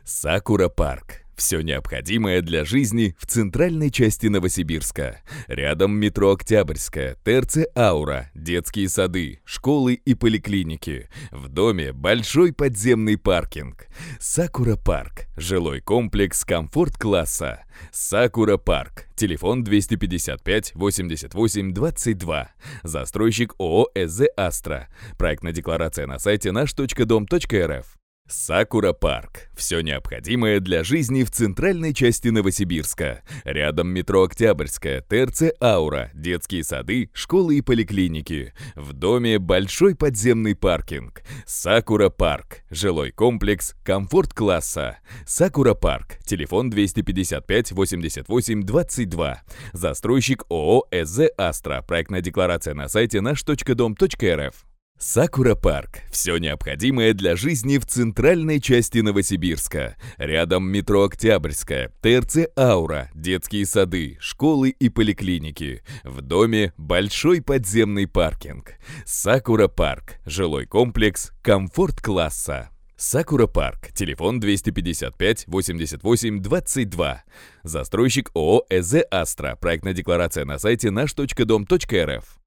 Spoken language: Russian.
Сакура Парк. Все необходимое для жизни в центральной части Новосибирска. Рядом метро Октябрьская, ТРЦ «Аура», детские сады, школы и поликлиники. В доме большой подземный паркинг. Сакура Парк. Жилой комплекс комфорт-класса. Сакура Парк. Телефон 255 88 22. Застройщик ООО «СЗ Астра». Проектная декларация на сайте наш.дом.рф. Сакура Парк. Все необходимое для жизни в центральной части Новосибирска. Рядом метро Октябрьская, ТРЦ «Аура», детские сады, школы и поликлиники. В доме большой подземный паркинг. Сакура Парк. Жилой комплекс комфорт-класса. Сакура Парк. Телефон 255 88 22. Застройщик ООО «СЗ Астра». Проектная декларация на сайте наш.дом.рф. Сакура Парк. Все необходимое для жизни в центральной части Новосибирска. Рядом метро Октябрьская, ТРЦ «Аура», детские сады, школы и поликлиники. В доме большой подземный паркинг. Сакура Парк. Жилой комплекс комфорт-класса. Сакура Парк. Телефон 255 88 22. Застройщик ООО «СЗ Астра». Проектная декларация на сайте наш.дом.рф.